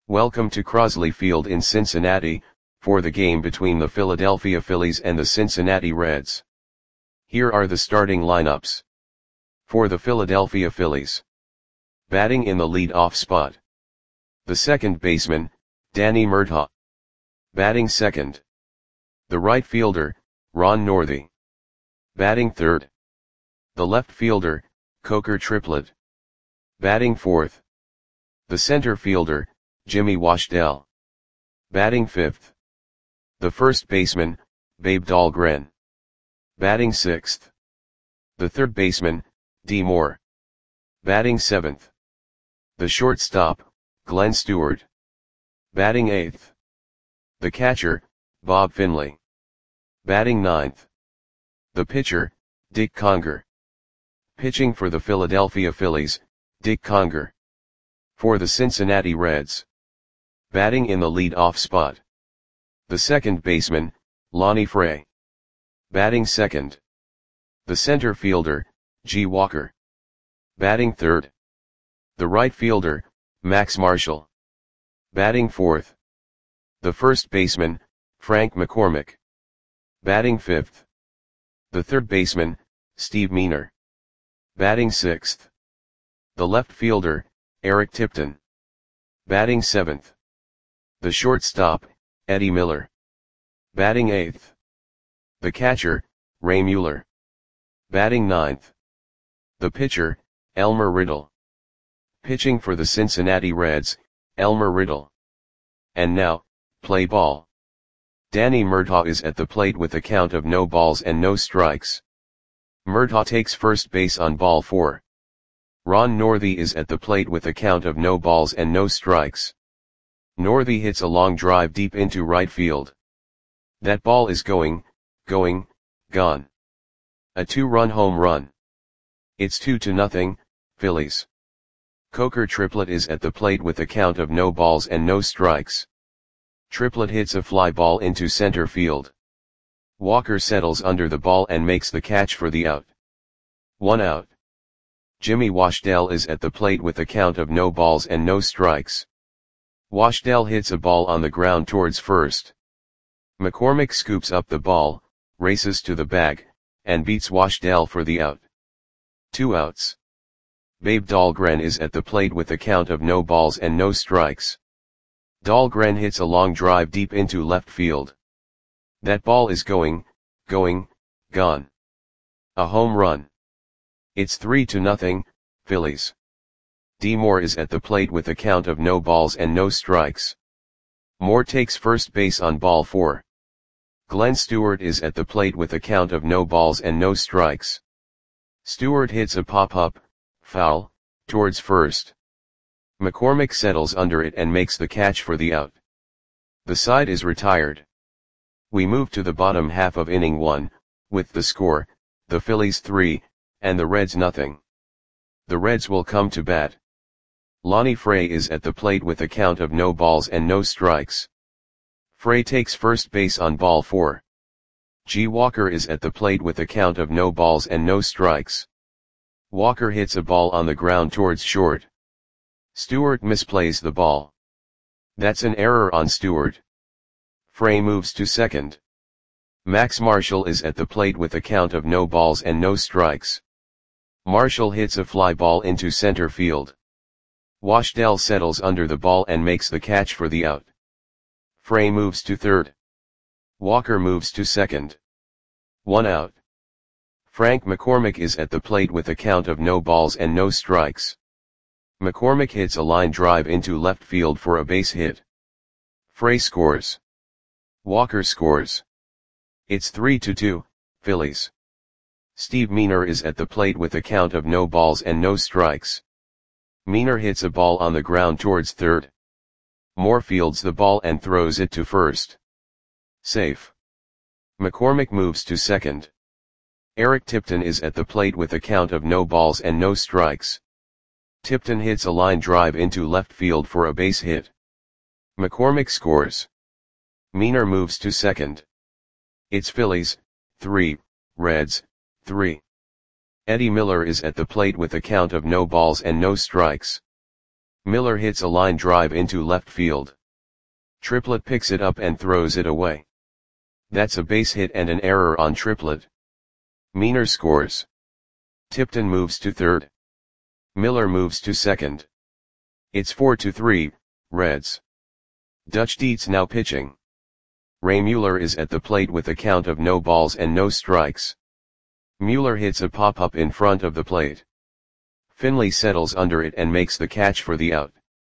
Welcome to Crosley Field in Cincinnati, for the game between the Philadelphia Phillies and the Cincinnati Reds. Here are the starting lineups. For the Philadelphia Phillies. Batting in the lead-off spot. The second baseman, Danny Murtaugh. Batting second. The right fielder, Ron Northey. Batting third. The left fielder, Coker Triplett. Batting fourth. The center fielder, Jimmy Washdell. Batting fifth. The first baseman, Babe Dahlgren. Batting sixth. The third baseman, D. Moore. Batting seventh. The shortstop, Glenn Stewart. Batting eighth. The catcher, Bob Finley. Batting ninth. The pitcher, Dick Conger. Pitching for the Philadelphia Phillies, Dick Conger. For the Cincinnati Reds. Batting in the lead-off spot. The second baseman, Lonnie Fray. Batting second. The center fielder, G. Walker. Batting third. The right fielder, Max Marshall. Batting fourth. The first baseman, Frank McCormick. Batting fifth. The third baseman, Steve Meaner. Batting sixth. The left fielder, Eric Tipton. Batting seventh. The shortstop, Eddie Miller. Batting eighth. The catcher, Ray Mueller. Batting ninth. The pitcher, Elmer Riddle. Pitching for the Cincinnati Reds, Elmer Riddle. And now, play ball. Danny Murtaugh is at the plate with a count of no balls and no strikes. Murtaugh takes first base on ball 4. Ron Northey is at the plate with a count of no balls and no strikes. Northey hits a long drive deep into right field. That ball is gone. A 2-run home run. It's 2-0, Phillies. Coker Triplett is at the plate with a count of no balls and no strikes. Triplett hits a fly ball into center field. Walker settles under the ball and makes the catch for the out. 1 out. Jimmy Washdell is at the plate with a count of no balls and no strikes. Washdell hits a ball on the ground towards first. McCormick scoops up the ball, races to the bag, and beats Washdell for the out. 2 outs. Babe Dahlgren is at the plate with a count of no balls and no strikes. Dahlgren hits a long drive deep into left field. That ball is gone. A home run. It's 3-0, Phillies. D. Moore is at the plate with a count of no balls and no strikes. Moore takes first base on ball 4. Glenn Stewart is at the plate with a count of no balls and no strikes. Stewart hits a pop-up, foul, towards first. McCormick settles under it and makes the catch for the out. The side is retired. We move to the bottom half of inning 1, with the score, the Phillies 3, and the Reds nothing. The Reds will come to bat. Lonnie Fray is at the plate with a count of no balls and no strikes. Fray takes first base on ball 4. G. Walker is at the plate with a count of no balls and no strikes. Walker hits a ball on the ground towards short. Stewart misplays the ball. That's an error on Stewart. Fray moves to second. Max Marshall is at the plate with a count of no balls and no strikes. Marshall hits a fly ball into center field. Washdell settles under the ball and makes the catch for the out. Fray moves to third. Walker moves to second. 1 out. Frank McCormick is at the plate with a count of no balls and no strikes. McCormick hits a line drive into left field for a base hit. Fray scores. Walker scores. It's 3-2, Phillies. Steve Meaner is at the plate with a count of no balls and no strikes. Meaner hits a ball on the ground towards third. Moore fields the ball and throws it to first. Safe. McCormick moves to second. Eric Tipton is at the plate with a count of no balls and no strikes. Tipton hits a line drive into left field for a base hit. McCormick scores. Meaner moves to second. It's Phillies, 3, Reds, 3. Eddie Miller is at the plate with a count of no balls and no strikes. Miller hits a line drive into left field. Triplett picks it up and throws it away. That's a base hit and an error on Triplett. Meaner scores. Tipton moves to third. Miller moves to second. It's 4-3, Reds. Dutch Dietz now pitching. Ray Mueller is at the plate with a count of no balls and no strikes. Mueller hits a pop-up in front of the plate. Finley settles under it and makes the catch for the out.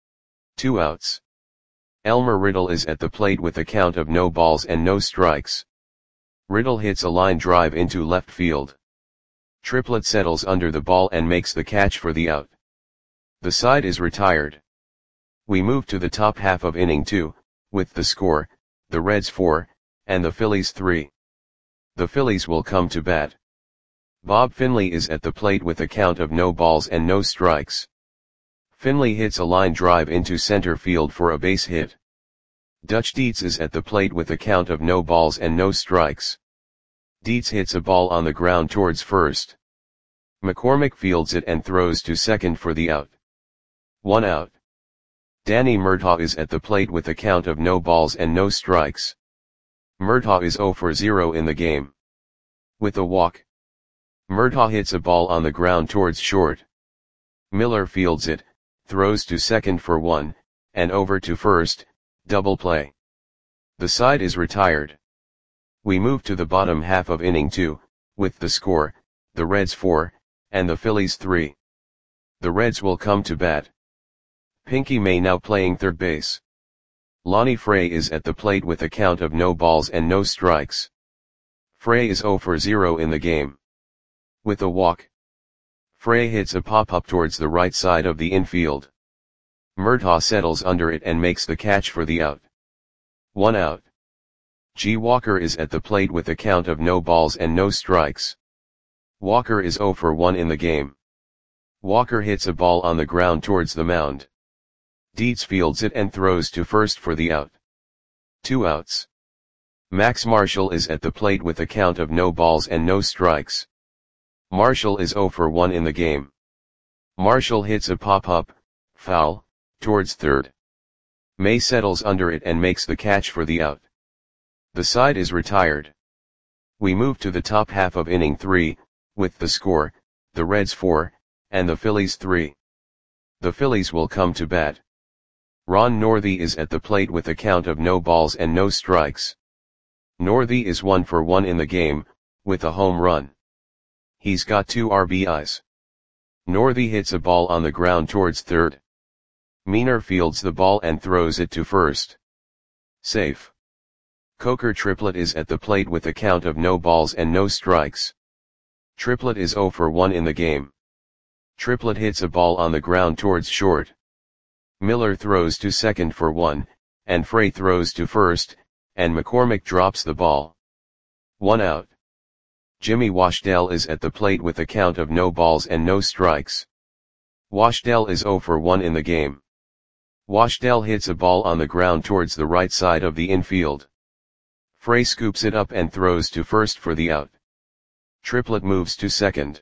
2 outs. Elmer Riddle is at the plate with a count of no balls and no strikes. Riddle hits a line drive into left field. Triplett settles under the ball and makes the catch for the out. The side is retired. We move to the top half of inning 2, with the score, the Reds 4, and the Phillies 3. The Phillies will come to bat. Bob Finley is at the plate with a count of no balls and no strikes. Finley hits a line drive into center field for a base hit. Dutch Dietz is at the plate with a count of no balls and no strikes. Dietz hits a ball on the ground towards first. McCormick fields it and throws to second for the out. 1 out. Danny Murtaugh is at the plate with a count of no balls and no strikes. Murtaugh is 0 for 0 in the game. With a walk. Murtaugh hits a ball on the ground towards short. Miller fields it, throws to second for 1, and over to first, double play. The side is retired. We move to the bottom half of inning 2, with the score, the Reds 4, and the Phillies 3. The Reds will come to bat. Pinky May now playing third base. Lonnie Frey is at the plate with a count of no balls and no strikes. Frey is 0 for 0 in the game. With a walk. Frey hits a pop-up towards the right side of the infield. Murtaugh settles under it and makes the catch for the out. 1 out. G. Walker is at the plate with a count of no balls and no strikes. Walker is 0 for 1 in the game. Walker hits a ball on the ground towards the mound. Dietz fields it and throws to first for the out. 2 outs. Max Marshall is at the plate with a count of no balls and no strikes. Marshall is 0 for 1 in the game. Marshall hits a pop-up, foul, towards third. May settles under it and makes the catch for the out. The side is retired. We move to the top half of inning 3, with the score, the Reds 4, and the Phillies 3. The Phillies will come to bat. Ron Northey is at the plate with a count of no balls and no strikes. Northey is 1 for 1 in the game, with a home run. He's got 2 RBIs. Northey hits a ball on the ground towards third. Meaner fields the ball and throws it to first. Safe. Coker Triplett is at the plate with a count of no balls and no strikes. Triplett is 0 for 1 in the game. Triplett hits a ball on the ground towards short. Miller throws to second for 1, and Frey throws to first, and McCormick drops the ball. 1 out. Jimmy Washdell is at the plate with a count of no balls and no strikes. Washdell is 0 for 1 in the game. Washdell hits a ball on the ground towards the right side of the infield. Frey scoops it up and throws to first for the out. Triplett moves to second.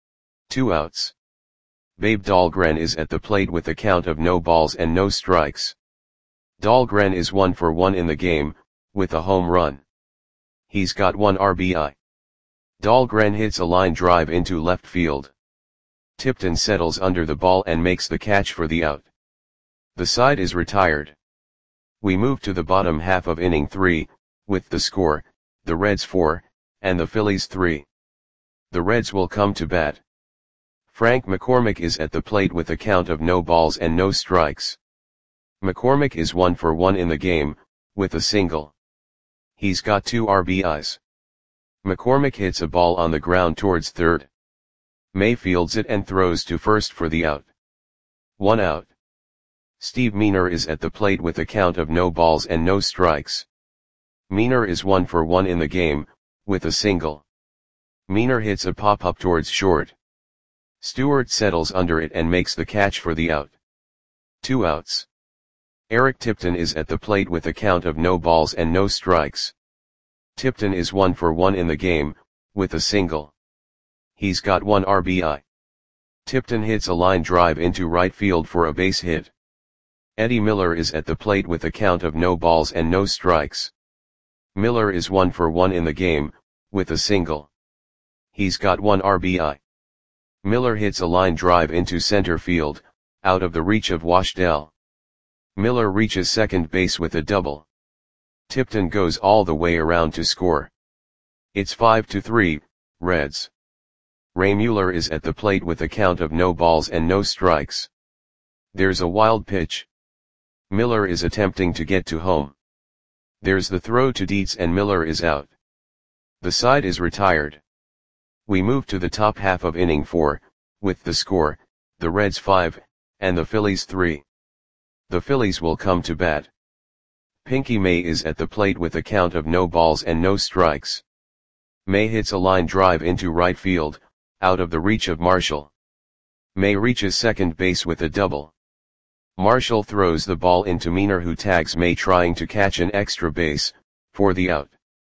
2 outs. Babe Dahlgren is at the plate with a count of no balls and no strikes. Dahlgren is 1 for 1 in the game, with a home run. He's got 1 RBI. Dahlgren hits a line drive into left field. Tipton settles under the ball and makes the catch for the out. The side is retired. We move to the bottom half of inning 3, with the score, the Reds 4, and the Phillies 3. The Reds will come to bat. Frank McCormick is at the plate with a count of no balls and no strikes. McCormick is 1 for 1 in the game, with a single. He's got 2 RBIs. McCormick hits a ball on the ground towards third. May fields it and throws to first for the out. 1 out. Steve Meaner is at the plate with a count of no balls and no strikes. Meaner is 1 for 1 in the game, with a single. Meaner hits a pop-up towards short. Stewart settles under it and makes the catch for the out. 2 outs. Eric Tipton is at the plate with a count of no balls and no strikes. Tipton is 1 for 1 in the game, with a single. He's got 1 RBI. Tipton hits a line drive into right field for a base hit. Eddie Miller is at the plate with a count of no balls and no strikes. Miller is 1 for 1 in the game, with a single. He's got 1 RBI. Miller hits a line drive into center field, out of the reach of Washdell. Miller reaches second base with a double. Tipton goes all the way around to score. It's 5-3, Reds. Ray Mueller is at the plate with a count of no balls and no strikes. There's a wild pitch. Miller is attempting to get to home. There's the throw to Dietz and Miller is out. The side is retired. We move to the top half of inning 4, with the score, the Reds 5, and the Phillies 3. The Phillies will come to bat. Pinky May is at the plate with a count of no balls and no strikes. May hits a line drive into right field, out of the reach of Marshall. May reaches second base with a double. Marshall throws the ball into Meaner, who tags May trying to catch an extra base, for the out.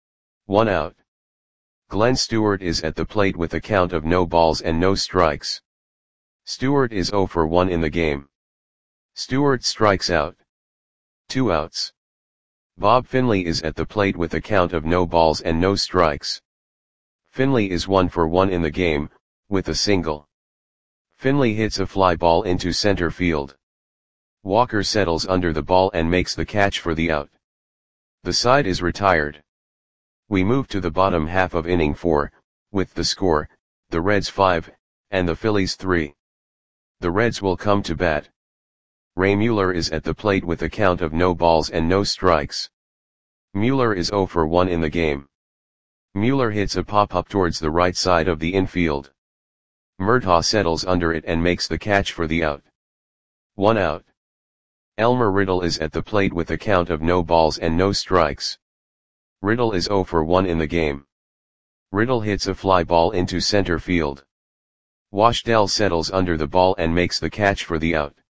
1 out. Glenn Stewart is at the plate with a count of no balls and no strikes. Stewart is 0 for 1 in the game. Stewart strikes out. 2 outs. Bob Finley is at the plate with a count of no balls and no strikes. Finley is 1 for 1 in the game, with a single. Finley hits a fly ball into center field. Walker settles under the ball and makes the catch for the out. The side is retired. We move to the bottom half of inning 4, with the score, the Reds 5, and the Phillies 3. The Reds will come to bat. Ray Mueller is at the plate with a count of no balls and no strikes. Mueller is 0 for 1 in the game. Mueller hits a pop-up towards the right side of the infield. Murtaugh settles under it and makes the catch for the out. 1 out. Elmer Riddle is at the plate with a count of no balls and no strikes. Riddle is 0 for 1 in the game. Riddle hits a fly ball into center field. Washdell settles under the ball and makes the catch for the out.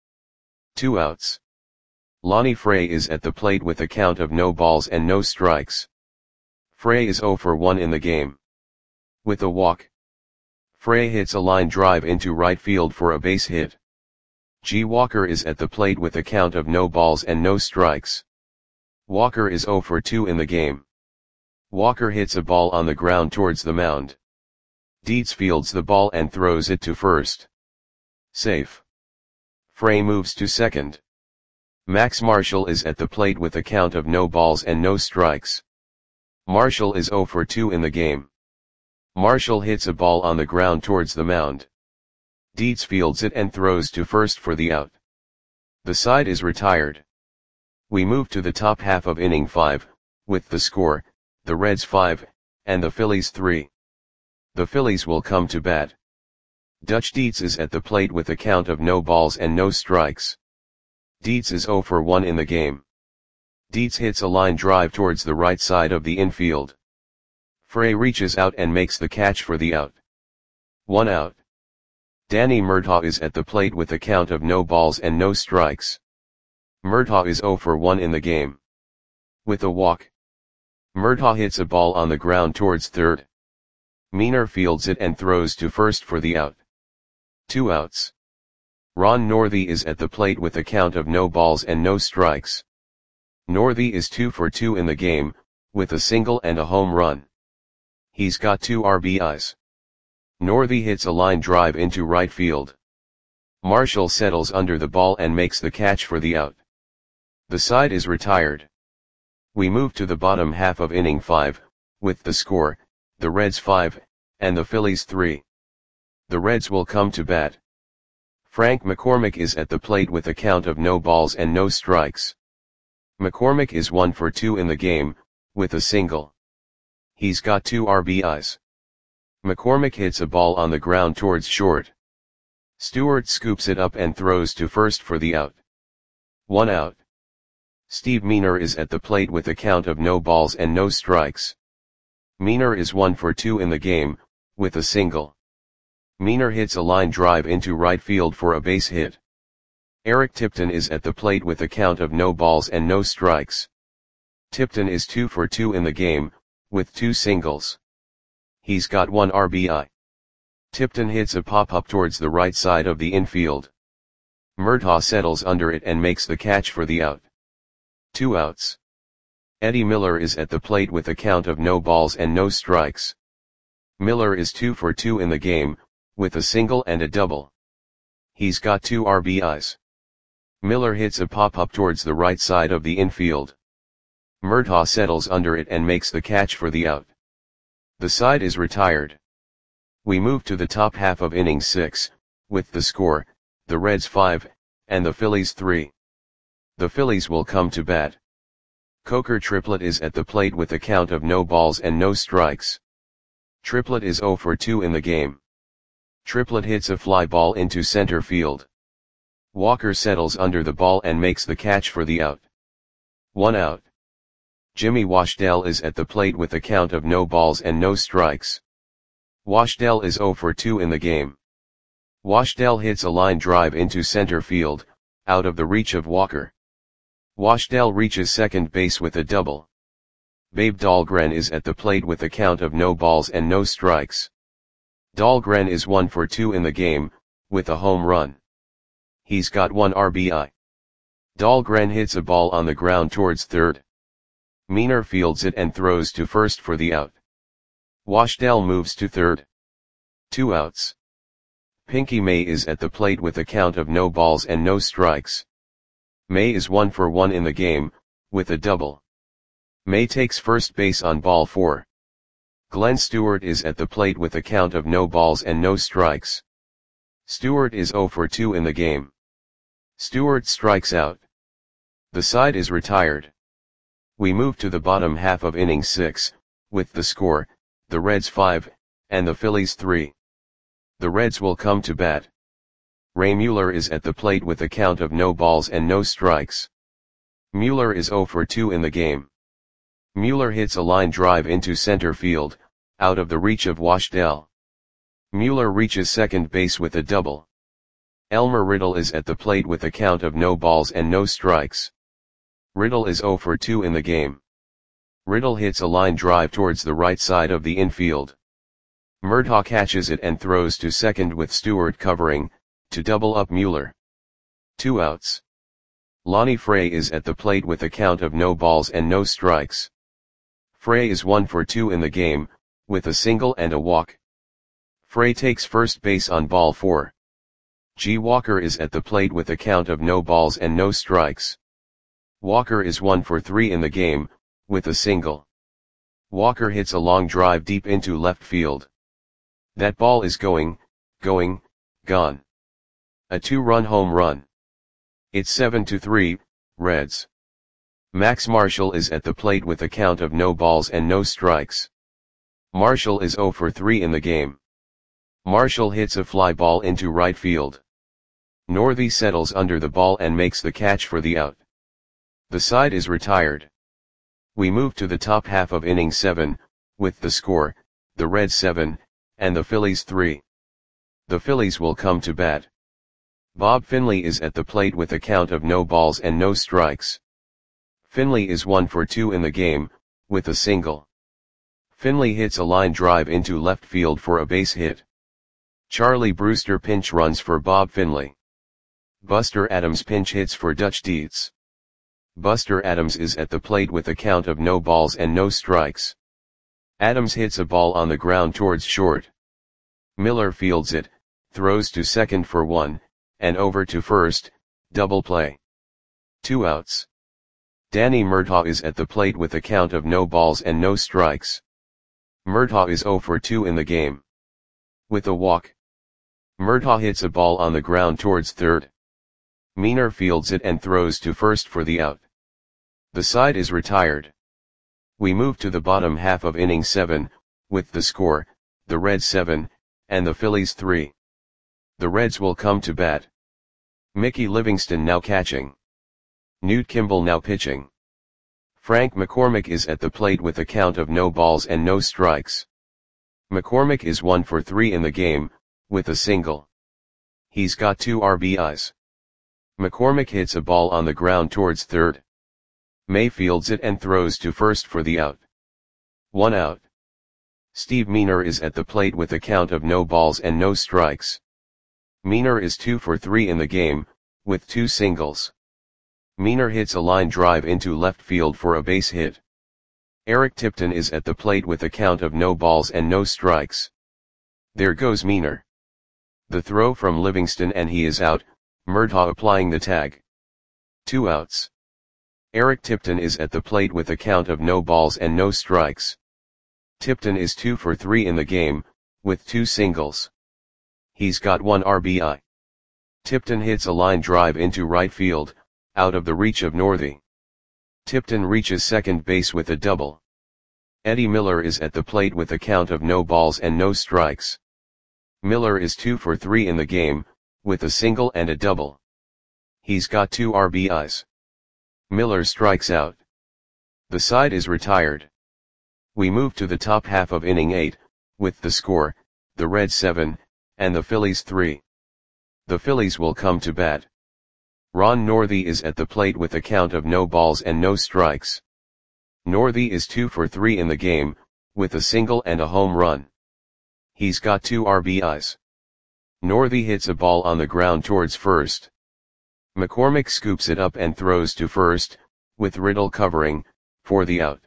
2 outs. Lonnie Frey is at the plate with a count of no balls and no strikes. Frey is 0 for 1 in the game. With a walk. Frey hits a line drive into right field for a base hit. G. Walker is at the plate with a count of no balls and no strikes. Walker is 0 for 2 in the game. Walker hits a ball on the ground towards the mound. Dietz fields the ball and throws it to first. Safe. Frey moves to second. Max Marshall is at the plate with a count of no balls and no strikes. Marshall is 0 for 2 in the game. Marshall hits a ball on the ground towards the mound. Dietz fields it and throws to first for the out. The side is retired. We move to the top half of inning 5, with the score, the Reds 5, and the Phillies 3. The Phillies will come to bat. Dutch Dietz is at the plate with a count of no balls and no strikes. Dietz is 0 for 1 in the game. Dietz hits a line drive towards the right side of the infield. Frey reaches out and makes the catch for the out. 1 out. Danny Murtaugh is at the plate with a count of no balls and no strikes. Murtaugh is 0 for 1 in the game. With a walk. Murtaugh hits a ball on the ground towards third. Meaner fields it and throws to first for the out. 2 outs. Ron Northey is at the plate with a count of no balls and no strikes. Northey is 2 for 2 in the game, with a single and a home run. He's got 2 RBIs. Northey hits a line drive into right field. Marshall settles under the ball and makes the catch for the out. The side is retired. We move to the bottom half of inning 5, with the score, the Reds 5, and the Phillies 3. The Reds will come to bat. Frank McCormick is at the plate with a count of no balls and no strikes. McCormick is 1 for 2 in the game, with a single. He's got 2 RBIs. McCormick hits a ball on the ground towards short. Stewart scoops it up and throws to first for the out. 1 out. Steve Meaner is at the plate with a count of no balls and no strikes. Meaner is 1 for 2 in the game, with a single. Meaner hits a line drive into right field for a base hit. Eric Tipton is at the plate with a count of no balls and no strikes. Tipton is 2 for 2 in the game, with 2 singles. He's got 1 RBI. Tipton hits a pop-up towards the right side of the infield. Murtaugh settles under it and makes the catch for the out. 2 outs. Eddie Miller is at the plate with a count of no balls and no strikes. Miller is 2 for 2 in the game, with a single and a double. He's got 2 RBIs. Miller hits a pop-up towards the right side of the infield. Murtaugh settles under it and makes the catch for the out. The side is retired. We move to the top half of inning 6, with the score, the Reds 5, and the Phillies 3. The Phillies will come to bat. Coker Triplett is at the plate with a count of no balls and no strikes. Triplett is 0 for 2 in the game. Triplett hits a fly ball into center field. Walker settles under the ball and makes the catch for the out. 1 out. Jimmy Washdell is at the plate with a count of no balls and no strikes. Washdell is 0 for 2 in the game. Washdell hits a line drive into center field, out of the reach of Walker. Washdell reaches second base with a double. Babe Dahlgren is at the plate with a count of no balls and no strikes. Dahlgren is 1 for 2 in the game, with a home run. He's got 1 RBI. Dahlgren hits a ball on the ground towards third. Meaner fields it and throws to first for the out. Washdell moves to third. 2 outs. Pinky May is at the plate with a count of no balls and no strikes. May is 1 for 1 in the game, with a double. May takes first base on ball 4. Glenn Stewart is at the plate with a count of no balls and no strikes. Stewart is 0 for 2 in the game. Stewart strikes out. The side is retired. We move to the bottom half of inning 6, with the score, the Reds 5, and the Phillies 3. The Reds will come to bat. Ray Mueller is at the plate with a count of no balls and no strikes. Mueller is 0 for 2 in the game. Mueller hits a line drive into center field, out of the reach of Washdell. Mueller reaches second base with a double. Elmer Riddle is at the plate with a count of no balls and no strikes. Riddle is 0 for 2 in the game. Riddle hits a line drive towards the right side of the infield. Murtaugh catches it and throws to second with Stewart covering, to double up Mueller. 2 outs. Lonnie Frey is at the plate with a count of no balls and no strikes. Frey is 1 for 2 in the game, with a single and a walk. Frey takes first base on ball 4. G. Walker is at the plate with a count of no balls and no strikes. Walker is 1 for 3 in the game, with a single. Walker hits a long drive deep into left field. That ball is gone. A 2-run home run. It's 7-3, Reds. Max Marshall is at the plate with a count of no balls and no strikes. Marshall is 0 for 3 in the game. Marshall hits a fly ball into right field. Northey settles under the ball and makes the catch for the out. The side is retired. We move to the top half of inning 7, with the score, the Reds 7, and the Phillies 3. The Phillies will come to bat. Bob Finley is at the plate with a count of no balls and no strikes. Finley is 1 for 2 in the game, with a single. Finley hits a line drive into left field for a base hit. Charlie Brewster pinch runs for Bob Finley. Buster Adams pinch hits for Dutch Dietz. Buster Adams is at the plate with a count of no balls and no strikes. Adams hits a ball on the ground towards short. Miller fields it, throws to second for 1, and over to first, double play. 2 outs. Danny Murtaugh is at the plate with a count of no balls and no strikes. Murtaugh is 0 for 2 in the game. With a walk. Murtaugh hits a ball on the ground towards third. Meaner fields it and throws to first for the out. The side is retired. We move to the bottom half of inning 7, with the score, the Reds 7, and the Phillies 3. The Reds will come to bat. Mickey Livingston now catching. Newt Kimball now pitching. Frank McCormick is at the plate with a count of no balls and no strikes. McCormick is 1 for 3 in the game, with a single. He's got 2 RBIs. McCormick hits a ball on the ground towards third. May fields it and throws to first for the out. 1 out. Steve Meaner is at the plate with a count of no balls and no strikes. Meaner is 2 for 3 in the game, with 2 singles. Meaner hits a line drive into left field for a base hit. Eric Tipton is at the plate with a count of no balls and no strikes. There goes Meaner. The throw from Livingston and he is out, Murtaugh applying the tag. 2 outs. Eric Tipton is at the plate with a count of no balls and no strikes. Tipton is 2 for 3 in the game, with 2 singles. He's got 1 RBI. Tipton hits a line drive into right field, out of the reach of Northey. Tipton reaches second base with a double. Eddie Miller is at the plate with a count of no balls and no strikes. Miller is 2 for 3 in the game, with a single and a double. He's got 2 RBIs. Miller strikes out. The side is retired. We move to the top half of inning 8, with the score, the Reds 7, and the Phillies 3. The Phillies will come to bat. Ron Northey is at the plate with a count of no balls and no strikes. Northey is 2 for 3 in the game, with a single and a home run. He's got 2 RBIs. Northey hits a ball on the ground towards first. McCormick scoops it up and throws to first, with Riddle covering, for the out.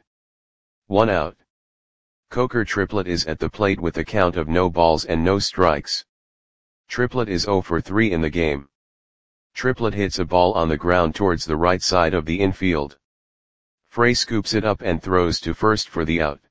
1 out. Coker Triplett is at the plate with a count of no balls and no strikes. Triplett is 0 for 3 in the game. Triplett hits a ball on the ground towards the right side of the infield. Frey scoops it up and throws to first for the out.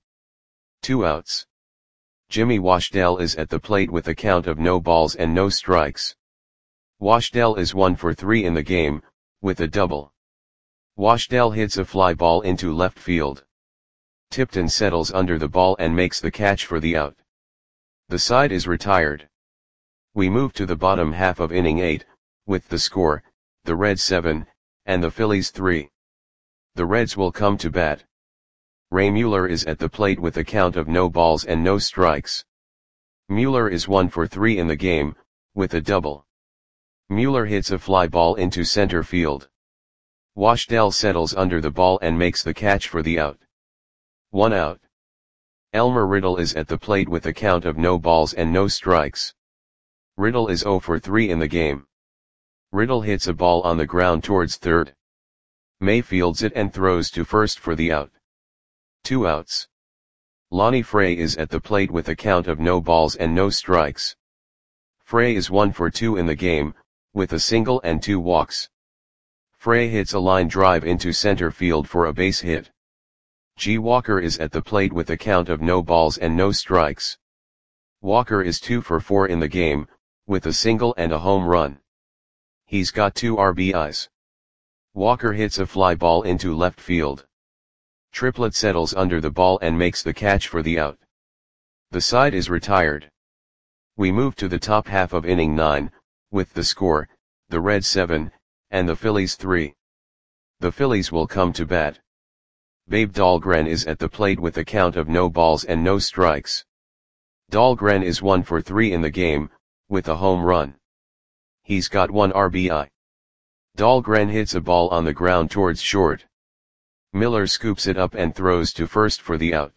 2 outs. Jimmy Washdell is at the plate with a count of no balls and no strikes. Washdell is 1 for 3 in the game, with a double. Washdell hits a fly ball into left field. Tipton settles under the ball and makes the catch for the out. The side is retired. We move to the bottom half of inning 8, with the score, the Reds 7, and the Phillies 3. The Reds will come to bat. Ray Mueller is at the plate with a count of no balls and no strikes. Mueller is 1 for 3 in the game, with a double. Mueller hits a fly ball into center field. Washdell settles under the ball and makes the catch for the out. 1 out. Elmer Riddle is at the plate with a count of no balls and no strikes. Riddle is 0 for 3 in the game. Riddle hits a ball on the ground towards third. May fields it and throws to first for the out. 2 outs. Lonnie Frey is at the plate with a count of no balls and no strikes. Frey is 1 for 2 in the game, with a single and 2 walks. Frey hits a line drive into center field for a base hit. G. Walker is at the plate with a count of no balls and no strikes. Walker is 2 for 4 in the game, with a single and a home run. He's got 2 RBIs. Walker hits a fly ball into left field. Triplett settles under the ball and makes the catch for the out. The side is retired. We move to the top half of inning 9, with the score, the Reds 7, and the Phillies 3. The Phillies will come to bat. Babe Dahlgren is at the plate with a count of no balls and no strikes. Dahlgren is 1 for 3 in the game, with a home run. He's got 1 RBI. Dahlgren hits a ball on the ground towards short. Miller scoops it up and throws to first for the out.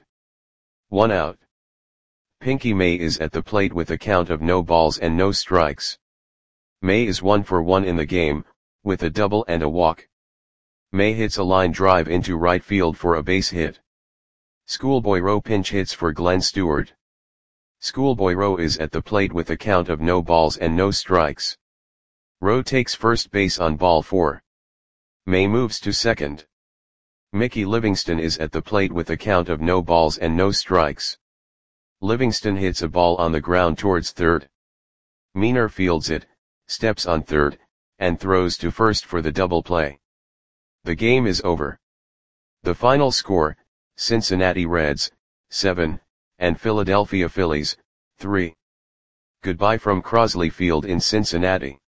1 out. Pinky May is at the plate with a count of no balls and no strikes. May is 1 for 1 in the game, with a double and a walk. May hits a line drive into right field for a base hit. Schoolboy Rowe pinch hits for Glenn Stewart. Schoolboy Rowe is at the plate with a count of no balls and no strikes. Rowe takes first base on ball 4. May moves to second. Mickey Livingston is at the plate with a count of no balls and no strikes. Livingston hits a ball on the ground towards third. Meaner fields it, steps on third, and throws to first for the double play. The game is over. The final score, Cincinnati Reds, 7, and Philadelphia Phillies, 3. Goodbye from Crosley Field in Cincinnati.